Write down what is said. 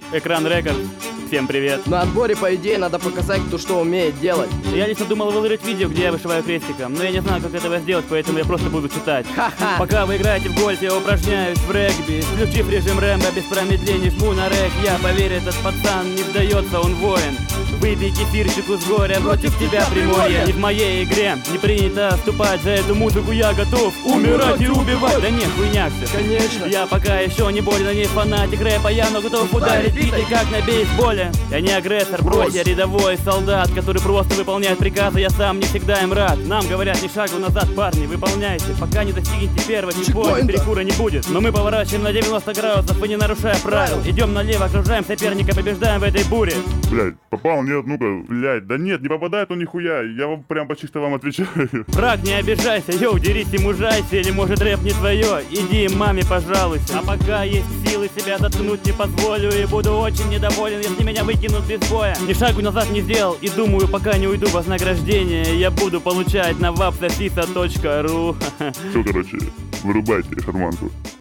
Экран Рекорд. Всем привет. На отборе, по идее, надо показать, кто что умеет делать. Я лично думал выложить видео, где я вышиваю крестиком, но я не знаю, как этого сделать, поэтому я просто буду читать. Ха-ха. Пока вы играете в гольф, я упражняюсь в регби. Включив режим Рэмбо, без промедлений жму на рэк. Я поверь, этот пацан не сдается, он воин. Выпей кефирчику с горя, против тебя приморье. Не в моей игре, не принято вступать. За эту музыку я готов умирать и убивать. Да не, хуйня все. Конечно. Я пока еще не болен, не фанатик рэпа, я но готов ударить битой, как на бейсболе. Я не агрессор, брось, я рядовой солдат, который просто выполняет приказы, я сам не всегда им рад. Нам говорят, ни шагу назад, парни, выполняйте, пока не достигнете первого чекпоинта, перекура не будет. Но мы поворачиваем на 90 градусов и не нарушая правил. Идем налево, окружаем соперника, побеждаем в этой буре. Блядь, попал? Нет, ну-ка, блядь, да нет, не попадает он нихуя, я вам прям почти что вам отвечаю. Враг, не обижайся, йоу, дерись и мужайся, или может рэп не твое, иди маме пожалуйся. А пока есть силы, себя заткнуть не позволю, и буду очень недоволен, если меня выкинут без боя. Ни шагу назад не сделал, и думаю, пока не уйду, вознаграждение я буду получать на vapsafisa.ru. Все, короче, вырубайте шарманку.